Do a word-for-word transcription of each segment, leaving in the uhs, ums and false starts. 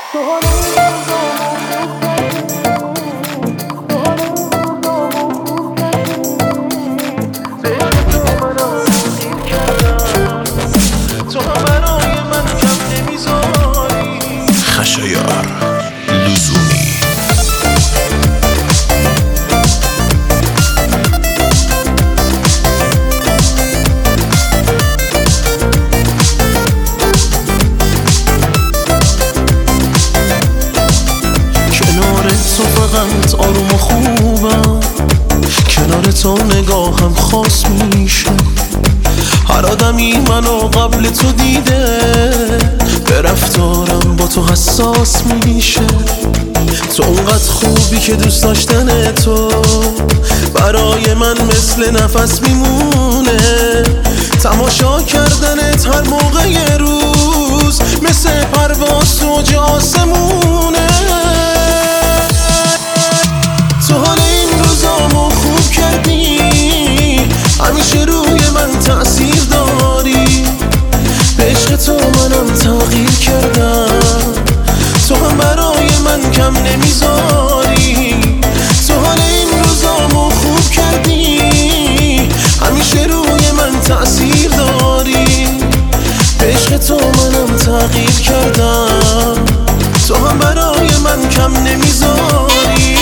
خشایار لزومی. کنار تو فقط آروم و خوبم، کنار تو نگاهم خاص میشه. هر آدمی منو قبل تو دیده، به رفتارم با تو حساس میشه. تو اونقدر خوبی که دوست داشتن تو برای من مثل نفس میمونه. تماشا کردنت هر موقع یه روز مثل پرواز توج آسمونه. تو حال این روزامو خوب کردی، همیشه روی من تأثیر داری. به عشق تو منم تغییر کردم، تو هم برای من کم نمیذاری. تو حال این روزامو خوب کردی، همیشه روی من تأثیر داری. به عشق تو منم تغییر کردم، تو هم برای من کم نمیذاری.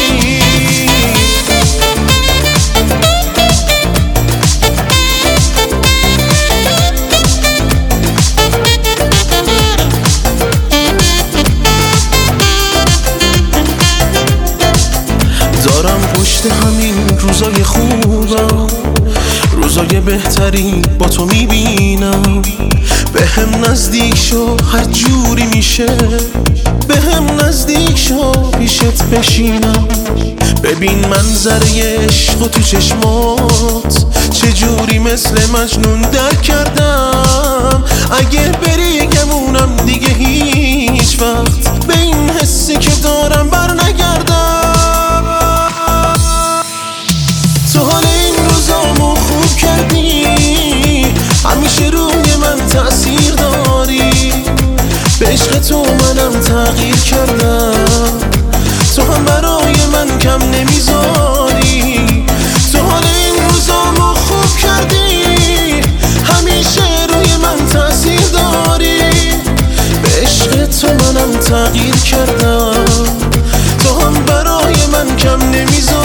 دارم پشت همین روزای خوبم، روزای بهتری با تو میبینم. به هم نزدیک شو هر جوری میشه، به هم نزدیک شو پیشت بشینم. ببین منظره عشق و تو چشمات چجوری مثل مجنون درک کردم. اگه بری گمونم دیگه هیچ وقت به این حسی که دارم بر نگردم. تو حال این روزامو خوب کردی، همیشه روی من تأثیر داری. به عشق تو منم تغییر کردم، تو هم برای من کم نمیذاری. تو حال این روزامو خوب کردی، همیشه روی من تأثیر داری. به عشق تو منم تغییر کردم، تو هم برای من کم نمیذاری.